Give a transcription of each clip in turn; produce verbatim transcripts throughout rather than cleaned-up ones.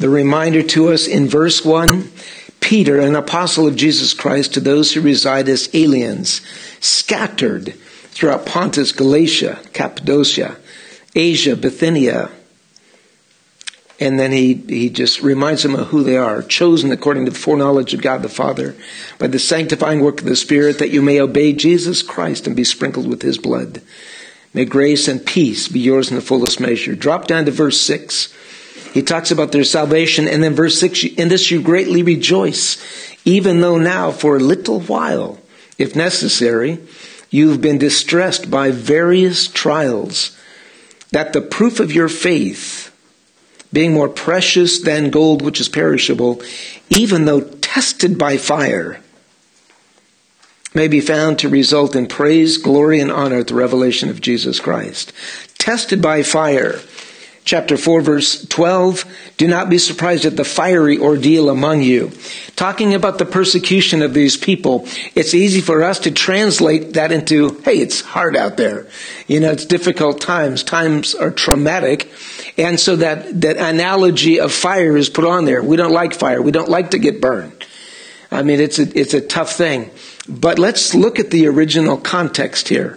The reminder to us in verse one, Peter, an apostle of Jesus Christ, to those who reside as aliens, scattered throughout Pontus, Galatia, Cappadocia, Asia, Bithynia. And then he, he just reminds them of who they are, chosen according to the foreknowledge of God the Father, by the sanctifying work of the Spirit, that you may obey Jesus Christ and be sprinkled with his blood. May grace and peace be yours in the fullest measure. Drop down to verse six. He talks about their salvation, and then verse six, in this you greatly rejoice, even though now for a little while, if necessary, you've been distressed by various trials, that the proof of your faith, being more precious than gold which is perishable, even though tested by fire, may be found to result in praise, glory, and honor at the revelation of Jesus Christ. Tested by fire. Chapter four, verse twelve, do not be surprised at the fiery ordeal among you. Talking about the persecution of these people, it's easy for us to translate that into, hey, it's hard out there. You know, it's difficult times. Times are traumatic. And so that, that analogy of fire is put on there. We don't like fire. We don't like to get burned. I mean, it's a, it's a tough thing. But let's look at the original context here.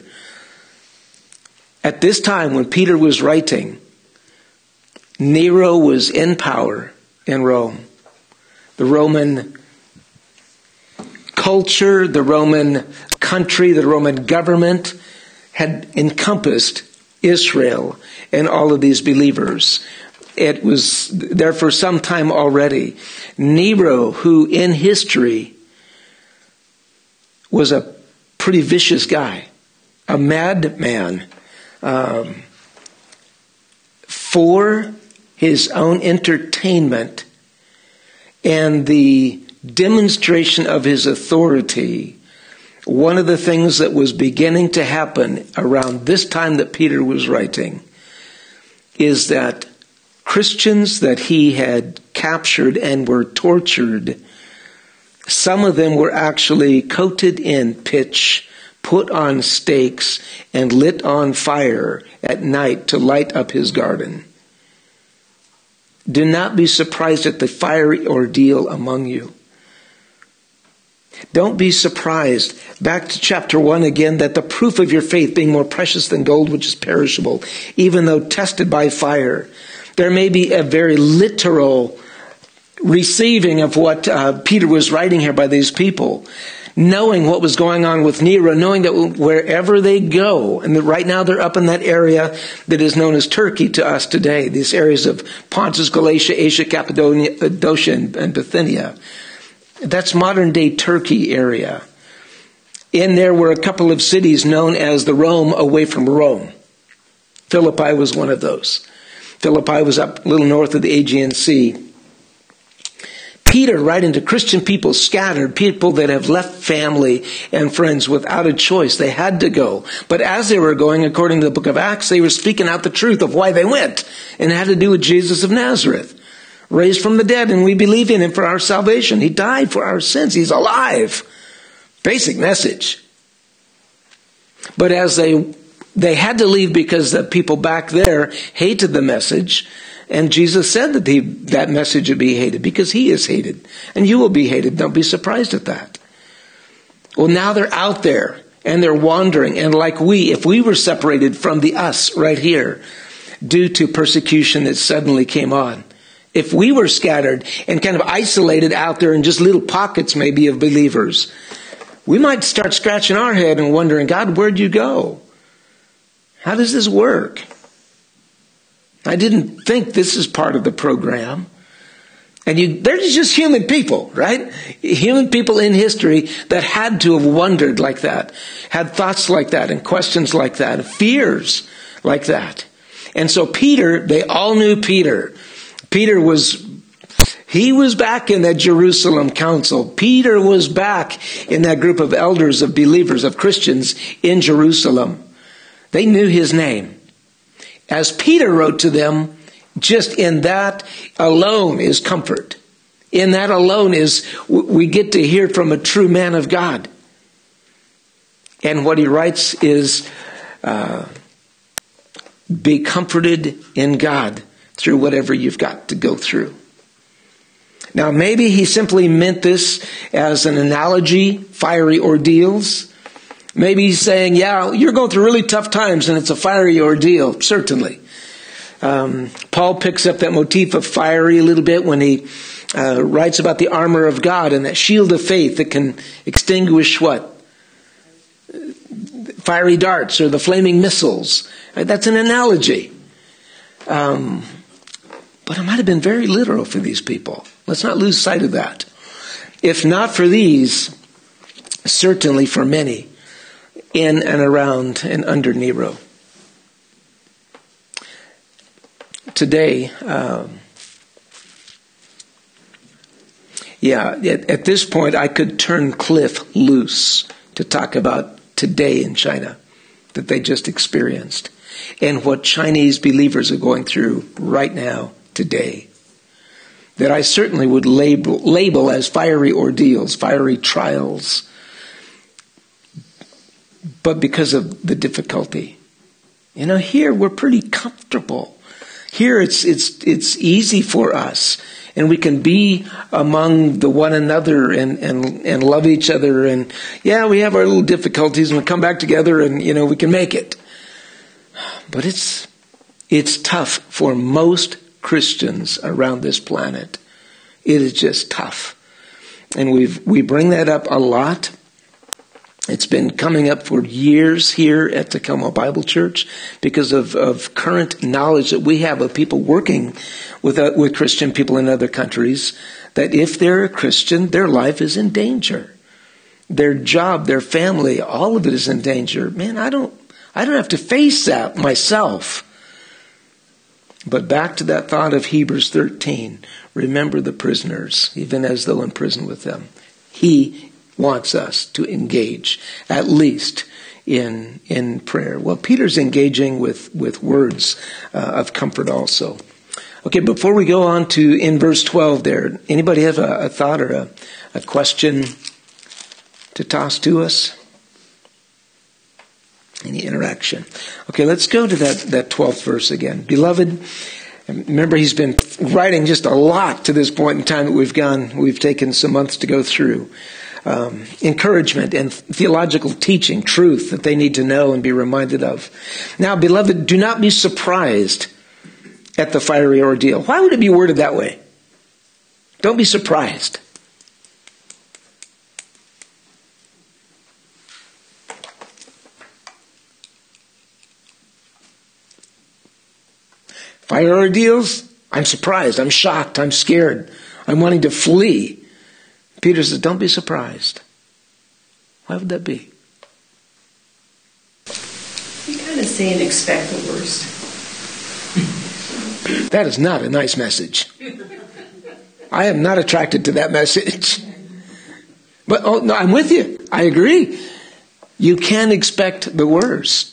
At this time when Peter was writing, Nero was in power in Rome. The Roman culture, the Roman country, the Roman government had encompassed Israel and all of these believers. It was there for some time already. Nero, who in history was a pretty vicious guy, a madman, um, for his own entertainment and the demonstration of his authority, one of the things that was beginning to happen around this time that Peter was writing is that Christians that he had captured and were tortured, some of them were actually coated in pitch, put on stakes, and lit on fire at night to light up his garden. Do not be surprised at the fiery ordeal among you. Don't be surprised, back to chapter one again, that the proof of your faith being more precious than gold which is perishable, even though tested by fire. There may be a very literal receiving of what uh, Peter was writing here by these people. Knowing what was going on with Nero, knowing that wherever they go, and that right now they're up in that area that is known as Turkey to us today, these areas of Pontus, Galatia, Asia, Cappadocia, and Bithynia. That's modern day Turkey area. In there were a couple of cities known as the Rome away from Rome. Philippi was one of those. Philippi was up a little north of the Aegean Sea. Peter, writing to Christian people scattered, people that have left family and friends without a choice. They had to go. But as they were going, according to the book of Acts, they were speaking out the truth of why they went. And it had to do with Jesus of Nazareth, raised from the dead, and we believe in him for our salvation. He died for our sins. He's alive. Basic message. But as they they had to leave because the people back there hated the message. And Jesus said that he, that message would be hated because he is hated. And you will be hated. Don't be surprised at that. Well, now they're out there and they're wandering. And like we, if we were separated from the us right here due to persecution that suddenly came on, if we were scattered and kind of isolated out there in just little pockets maybe of believers, we might start scratching our head and wondering, God, where'd you go? How does this work? I didn't think this is part of the program. And you, they're just human people, right? Human people in history that had to have wondered like that, had thoughts like that and questions like that, fears like that. And so Peter, they all knew Peter. Peter was, he was back in that Jerusalem council. Peter was back in that group of elders, of believers, of Christians in Jerusalem. They knew his name. As Peter wrote to them, just in that alone is comfort. In that alone is, we get to hear from a true man of God. And what he writes is, uh, be comforted in God through whatever you've got to go through. Now, maybe he simply meant this as an analogy, fiery ordeals. Maybe he's saying, yeah, you're going through really tough times and it's a fiery ordeal, certainly. Um, Paul picks up that motif of fiery a little bit when he uh, writes about the armor of God and that shield of faith that can extinguish what? Fiery darts or the flaming missiles. That's an analogy. Um, but it might have been very literal for these people. Let's not lose sight of that. If not for these, certainly for many in and around and under Nero. Today, um, yeah, at, at this point I could turn Cliff loose to talk about today in China that they just experienced and what Chinese believers are going through right now today. That I certainly would label, label as fiery ordeals, fiery trials, but because of the difficulty. You know, here we're pretty comfortable. Here it's it's it's easy for us, and we can be among the one another and, and, and love each other. And yeah, we have our little difficulties, and we come back together, and you know we can make it. But it's it's tough for most Christians around this planet. It is just tough, and we've we bring that up a lot. It's been coming up for years here at Tacoma Bible Church because of, of current knowledge that we have of people working with uh, with Christian people in other countries, that if they're a Christian, their life is in danger. Their job, their family, all of it is in danger. Man, I don't I don't have to face that myself. But back to that thought of Hebrews thirteen. Remember the prisoners, even as though in prison with them. He wants us to engage, at least in in prayer. Well, Peter's engaging with, with words uh, of comfort also. Okay, before we go on to in verse twelve there, anybody have a, a thought or a, a question to toss to us? Any interaction? Okay, let's go to that, that twelfth verse again. Beloved, remember he's been writing just a lot to this point in time that we've gone, we've taken some months to go through. Um, encouragement and theological teaching, truth that they need to know and be reminded of. Now, beloved, do not be surprised at the fiery ordeal. Why would it be worded that way? Don't be surprised. Fire ordeals? I'm surprised. I'm shocked. I'm scared. I'm wanting to flee. Peter says, don't be surprised. Why would that be? You're kind of saying expect the worst. That is not a nice message. I am not attracted to that message. But oh no, I'm with you. I agree. You can expect the worst.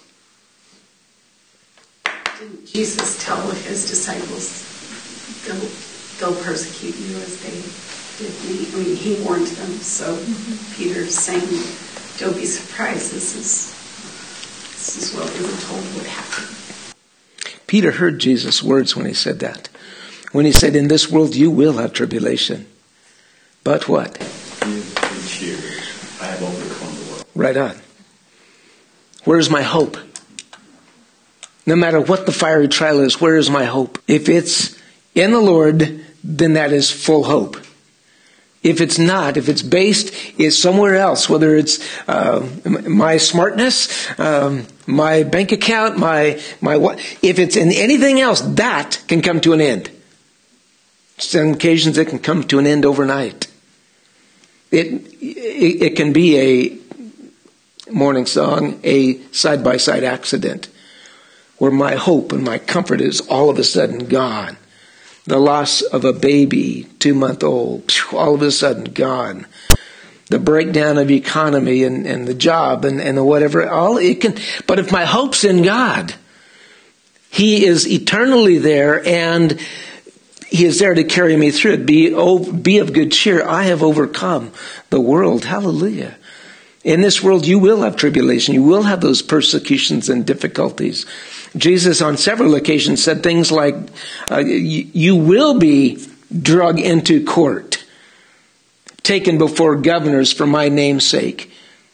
Didn't Jesus tell his disciples, they'll, they'll persecute you as they did me? I mean, he warned them. So mm-hmm. Peter's saying, don't be surprised. This is, this is what we were told would happen. Peter heard Jesus' words when he said that. When he said, in this world you will have tribulation. But what? Be of cheer. I have overcome the world. Right on. Where's my hope? No matter what the fiery trial is, where is my hope? If it's in the Lord, then that is full hope. If it's not, if it's based is somewhere else, whether it's uh, my smartness, um, my bank account, my my what, if it's in anything else, that can come to an end. Some occasions it can come to an end overnight. It it, it can be a morning song, a side by side accident, where my hope and my comfort is all of a sudden gone. The loss of a baby, two-month-old, all of a sudden gone. The breakdown of economy and, and the job and, and the whatever, all it can. But if my hope's in God, He is eternally there and He is there to carry me through it. Be, oh, be of good cheer. I have overcome the world. Hallelujah. In this world, you will have tribulation. You will have those persecutions and difficulties. Jesus on several occasions said things like, uh, you, you will be drug into court, taken before governors for my name's sake.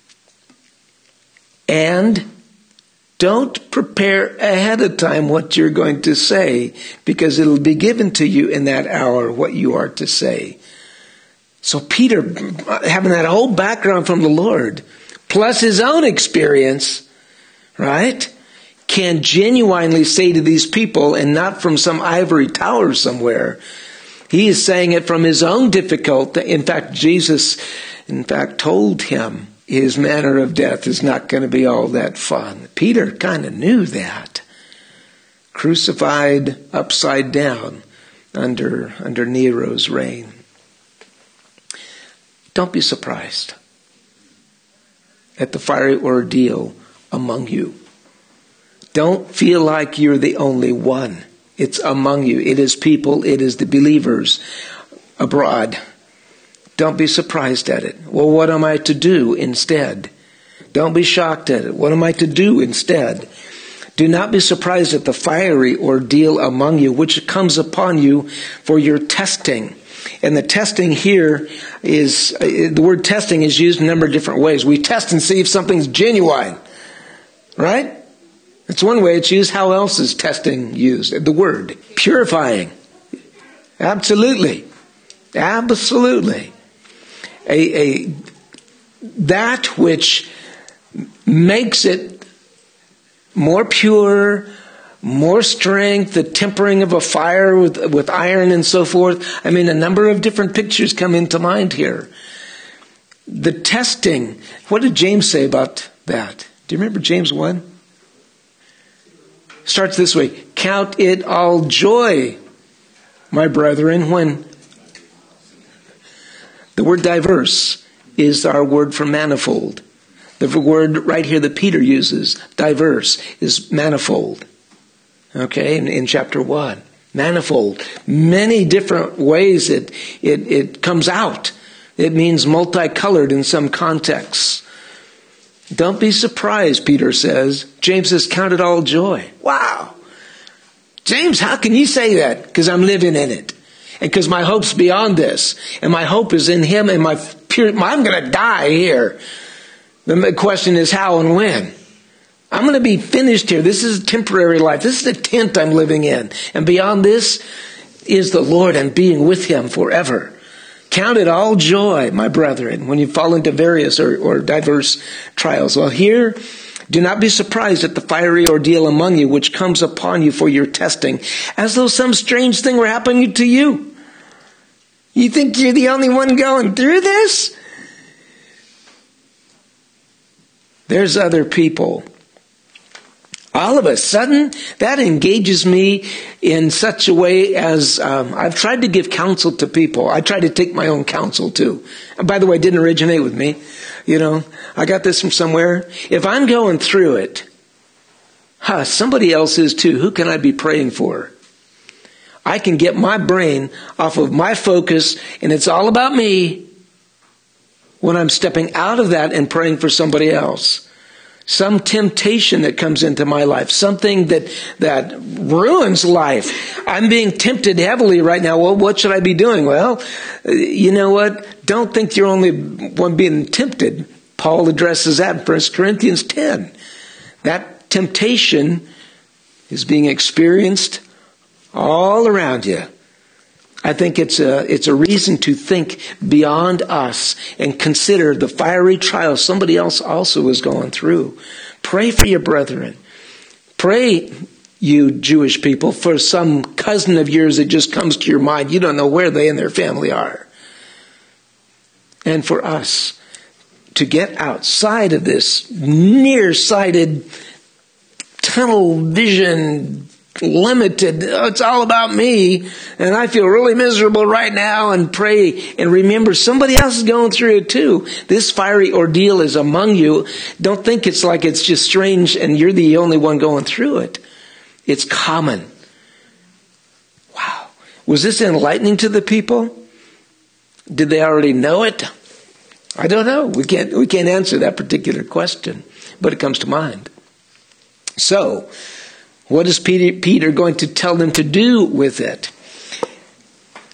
And don't prepare ahead of time what you're going to say, because it'll be given to you in that hour what you are to say. So Peter, having that whole background from the Lord, plus his own experience, right, can genuinely say to these people, and not from some ivory tower somewhere. He is saying it from his own difficulty. In fact, Jesus, in fact, told him his manner of death is not going to be all that fun. Peter kind of knew that. Crucified upside down under, under Nero's reign. Don't be surprised at the fiery ordeal among you. Don't feel like you're the only one. It's among you. It is people. It is the believers abroad. Don't be surprised at it. Well, what am I to do instead? Don't be shocked at it. What am I to do instead? Do not be surprised at the fiery ordeal among you, which comes upon you for your testing. And the testing here is, the word testing is used in a number of different ways. We test and see if something's genuine. Right? That's one way it's used. How else is testing used? The word. Purifying. Absolutely. Absolutely. A, a that which makes it more pure, more strength, the tempering of a fire with, with iron and so forth. I mean, a number of different pictures come into mind here. The testing. What did James say about that? Do you remember James one? Starts this way. Count it all joy, my brethren, when the word diverse is our word for manifold. The word right here that Peter uses, diverse, is manifold. Okay, in, in chapter one. Manifold. Many different ways it, it, it comes out. It means multicolored in some contexts. Don't be surprised, Peter says. James says, count it all joy. Wow. James, how can you say that? Because I'm living in it. And because my hope's beyond this. And my hope is in him. And my pure, I'm going to die here. The question is how and when. I'm going to be finished here. This is a temporary life. This is the tent I'm living in. And beyond this is the Lord and being with him forever. Count it all joy, my brethren, when you fall into various or, or diverse trials. Well, here, do not be surprised at the fiery ordeal among you, which comes upon you for your testing, as though some strange thing were happening to you. You think you're the only one going through this? There's other people. All of a sudden, that engages me in such a way as um, I've tried to give counsel to people. I try to take my own counsel too. And by the way, it didn't originate with me. You know, I got this from somewhere. If I'm going through it, huh, somebody else is too. Who can I be praying for? I can get my brain off of my focus, and it's all about me when I'm stepping out of that and praying for somebody else. Some temptation that comes into my life, something that, that ruins life. I'm being tempted heavily right now. Well, what should I be doing? Well, you know what? Don't think you're only one being tempted. Paul addresses that in First Corinthians ten. That temptation is being experienced all around you. I think it's a, it's a reason to think beyond us and consider the fiery trials somebody else also is going through. Pray for your brethren. Pray, you Jewish people, for some cousin of yours that just comes to your mind. You don't know where they and their family are. And for us to get outside of this nearsighted, tunnel vision, limited, it's all about me, and I feel really miserable right now, and pray and remember somebody else is going through it too. This fiery ordeal is among you. Don't think it's like it's just strange and you're the only one going through it. It's common. Wow. Was this enlightening to the people? Did they already know it? I don't know. We can't, we can't answer that particular question, but it comes to mind. So, what is Peter, Peter going to tell them to do with it?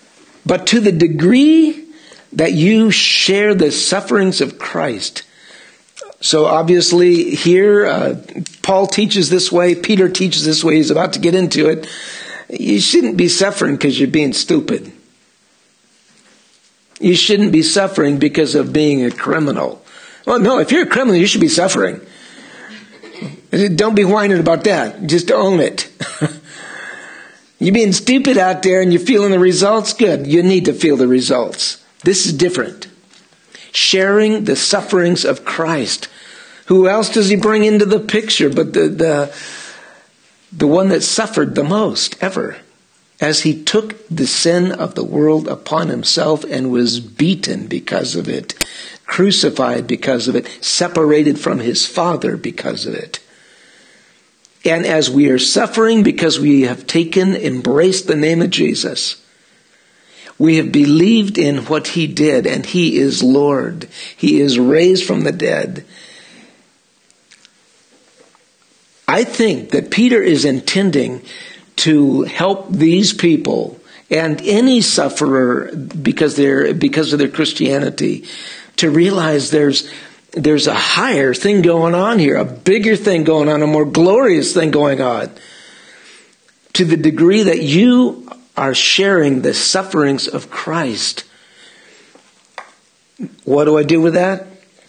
But to the degree that you share the sufferings of Christ. So obviously here, uh, Paul teaches this way, Peter teaches this way, he's about to get into it. You shouldn't be suffering because you're being stupid. You shouldn't be suffering because of being a criminal. Well, no, if you're a criminal, you should be suffering. Don't be whining about that. Just own it. You're being stupid out there and you're feeling the results? Good. You need to feel the results. This is different. Sharing the sufferings of Christ. Who else does he bring into the picture but the, the, the one that suffered the most ever? As he took the sin of the world upon himself and was beaten because of it, crucified because of it, separated from his Father because of it. And as we are suffering because we have taken, embraced the name of Jesus, we have believed in what he did, and he is Lord. He is raised from the dead. I think that Peter is intending to help these people and any sufferer because they're because of their Christianity to realize there's there's a higher thing going on here, a bigger thing going on, a more glorious thing going on. To the degree that you are sharing the sufferings of Christ. What do I do with that?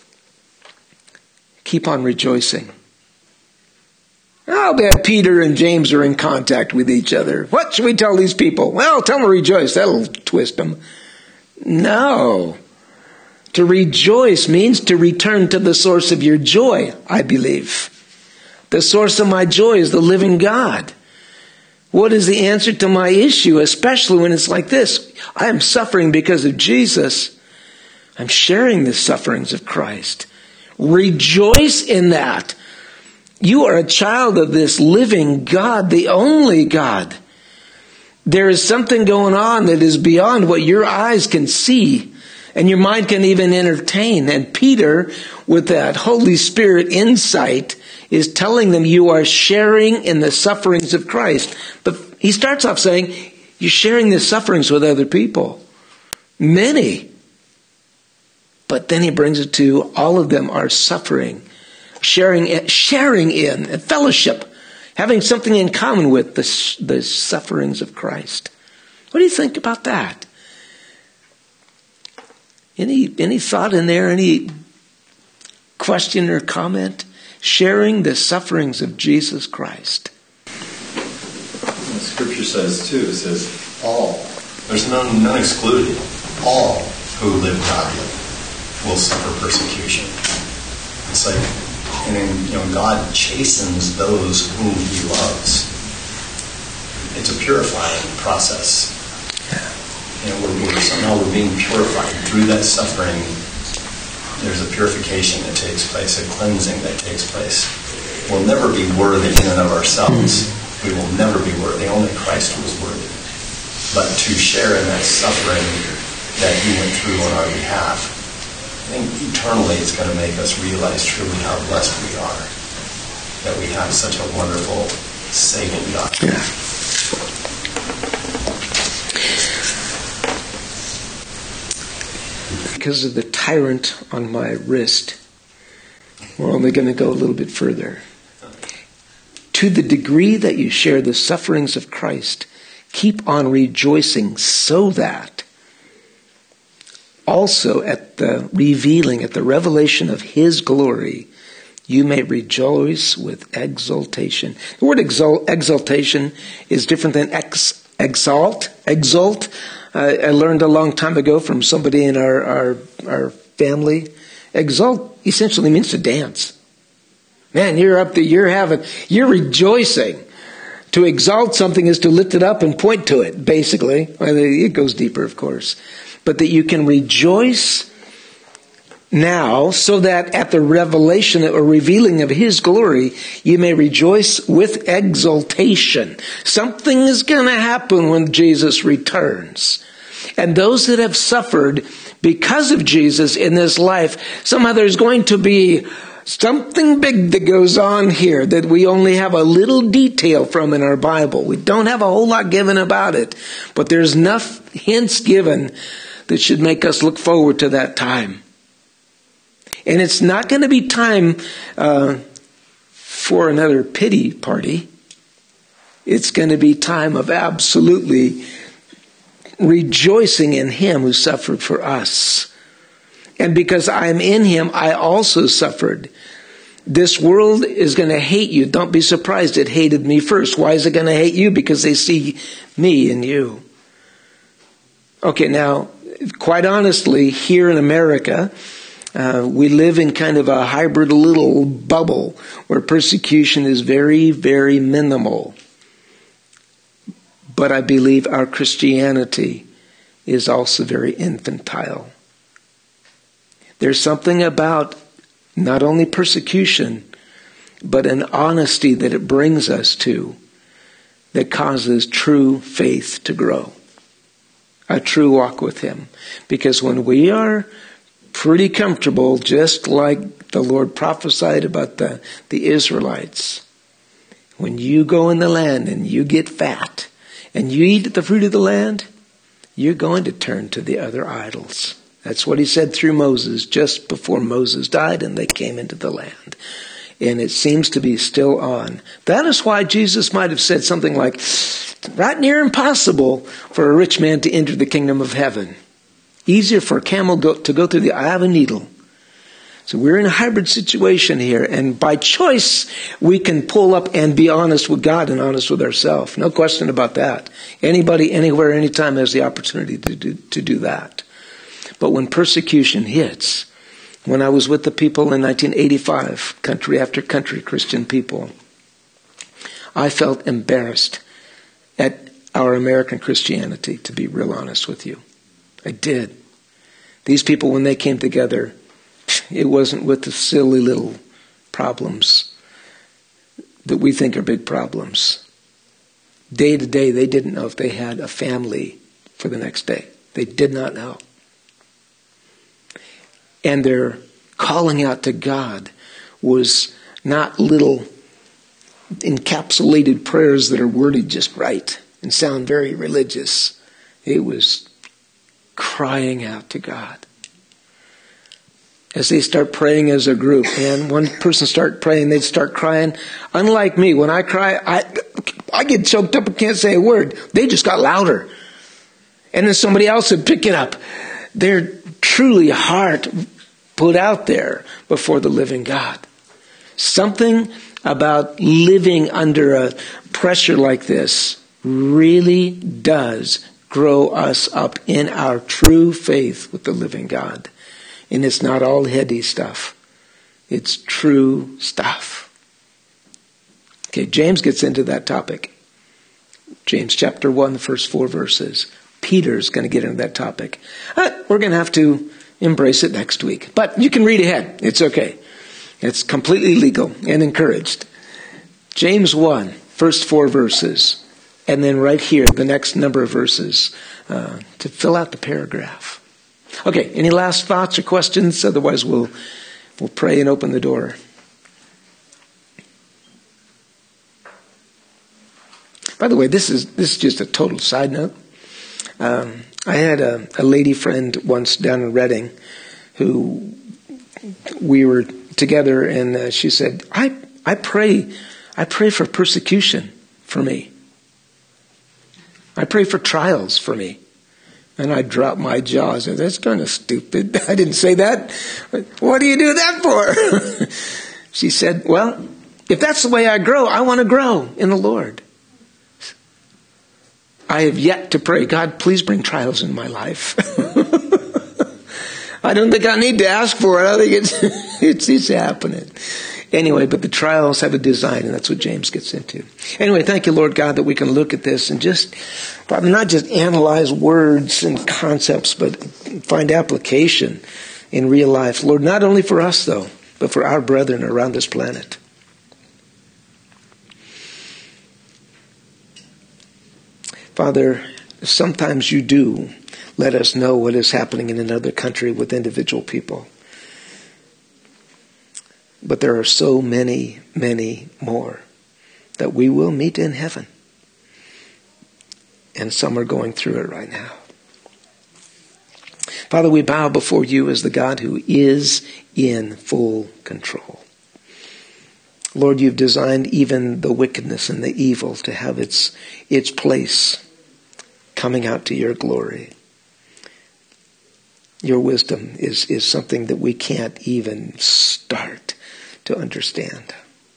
Keep on rejoicing. I'll bet Peter and James are in contact with each other. What should we tell these people? Well, tell them to rejoice. That'll twist them. No. To rejoice means to return to the source of your joy, I believe. The source of my joy is the living God. What is the answer to my issue, especially when it's like this? I am suffering because of Jesus. I'm sharing the sufferings of Christ. Rejoice in that. You are a child of this living God, the only God. There is something going on that is beyond what your eyes can see and your mind can even entertain. And Peter, with that Holy Spirit insight, is telling them you are sharing in the sufferings of Christ. But he starts off saying, you're sharing the sufferings with other people. Many. But then he brings it to all of them are suffering. Sharing, sharing in, fellowship, having something in common with the, the sufferings of Christ. What do you think about that? Any, any thought in there? Any question or comment? Sharing the sufferings of Jesus Christ. The scripture says too, it says all. There's none, none excluded. All who live godly will suffer persecution. It's like, and then, you know, God chastens those whom he loves. It's a purifying process. You know, we're, we're somehow we're being purified through that suffering. There's a purification that takes place, a cleansing that takes place. We'll never be worthy in and of ourselves. We will never be worthy. Only Christ was worthy. But to share in that suffering that he went through on our behalf, I think eternally it's going to make us realize truly how blessed we are. That we have such a wonderful, saving God. Yeah. Because of the tyrant on my wrist, we're only going to go a little bit further. To the degree that you share the sufferings of Christ, keep on rejoicing so that also at the revealing, at the revelation of his glory, you may rejoice with exultation. The word exult, exultation is different than ex, exalt. Exult, uh, I learned a long time ago from somebody in our, our, our family. Exult essentially means to dance. Man, you're up there, you're having, you're rejoicing. To exalt something is to lift it up and point to it, basically. It goes deeper, of course. But that you can rejoice now so that at the revelation or revealing of his glory, you may rejoice with exultation. Something is going to happen when Jesus returns. And those that have suffered because of Jesus in this life, somehow there's going to be something big that goes on here that we only have a little detail from in our Bible. We don't have a whole lot given about it, but there's enough hints given that should make us look forward to that time. And it's not going to be time uh, for another pity party. It's going to be time of absolutely rejoicing in him who suffered for us. And because I'm in him, I also suffered. This world is going to hate you. Don't be surprised it hated me first. Why is it going to hate you? Because they see me in you. Okay, now, quite honestly, here in America, uh, we live in kind of a hybrid little bubble where persecution is very, very minimal. But I believe our Christianity is also very infantile. There's something about not only persecution, but an honesty that it brings us to that causes true faith to grow. A true walk with him. Because when we are pretty comfortable, just like the Lord prophesied about the, the Israelites, when you go in the land and you get fat and you eat the fruit of the land, you're going to turn to the other idols. That's what he said through Moses just before Moses died and they came into the land. And it seems to be still on. That is why Jesus might have said something like, right near impossible for a rich man to enter the kingdom of heaven. Easier for a camel go, to go through the eye of a needle. So we're in a hybrid situation here. And by choice, we can pull up and be honest with God and honest with ourselves. No question about that. Anybody, anywhere, anytime has the opportunity to do, to do that. But when persecution hits, when I was with the people in nineteen eighty-five, country after country, Christian people, I felt embarrassed at our American Christianity, to be real honest with you. I did. These people, when they came together, it wasn't with the silly little problems that we think are big problems. Day to day, they didn't know if they had a family for the next day. They did not know. And their calling out to God was not little encapsulated prayers that are worded just right and sound very religious. It was crying out to God. As they start praying as a group, and one person start praying, they'd start crying. Unlike me, when I cry, I I get choked up and can't say a word. They just got louder. And then somebody else would pick it up. They're truly heart put out there before the living God. Something about living under a pressure like this really does grow us up in our true faith with the living God. And it's not all heady stuff. It's true stuff. Okay, James gets into that topic. James chapter one, the first four verses. Peter's going to get into that topic. Uh, we're going to have to embrace it next week. But you can read ahead. It's okay. It's completely legal and encouraged. James one, first four verses. And then right here, the next number of verses uh, to fill out the paragraph. Okay, any last thoughts or questions? Otherwise, we'll we'll pray and open the door. By the way, this is this is just a total side note. Um, I had a, a lady friend once down in Reading who we were together, and uh, she said, "I I pray I pray for persecution for me. I pray for trials for me." And I dropped my jaw. I said, "That's kind of stupid. I didn't say that. What do you do that for?" She said, "Well, if that's the way I grow, I want to grow in the Lord. I have yet to pray, God, please bring trials in my life." I don't think I need to ask for it. I think it's, it's, it's happening. Anyway, but the trials have a design, and that's what James gets into. Anyway, thank you, Lord God, that we can look at this and just, probably not just analyze words and concepts, but find application in real life. Lord, not only for us, though, but for our brethren around this planet. Father, sometimes you do let us know what is happening in another country with individual people. But there are so many, many more that we will meet in heaven. And some are going through it right now. Father, we bow before you as the God who is in full control. Lord, you've designed even the wickedness and the evil to have its, its place coming out to your glory. Your wisdom is, is something that we can't even start to understand.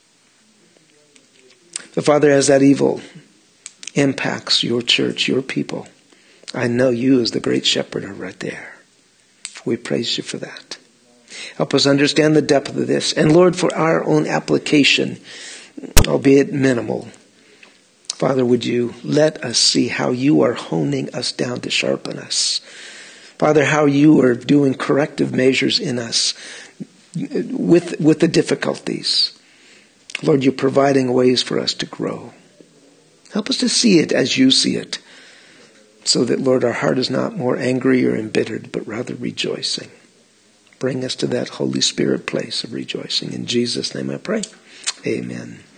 But Father, as that evil impacts your church, your people, I know you as the great shepherd are right there. We praise you for that. Help us understand the depth of this. And Lord, for our own application, albeit minimal, Father, would you let us see how you are honing us down to sharpen us. Father, how you are doing corrective measures in us with, with the difficulties. Lord, you're providing ways for us to grow. Help us to see it as you see it, so that, Lord, our heart is not more angry or embittered, but rather rejoicing. Bring us to that Holy Spirit place of rejoicing. In Jesus' name I pray. Amen.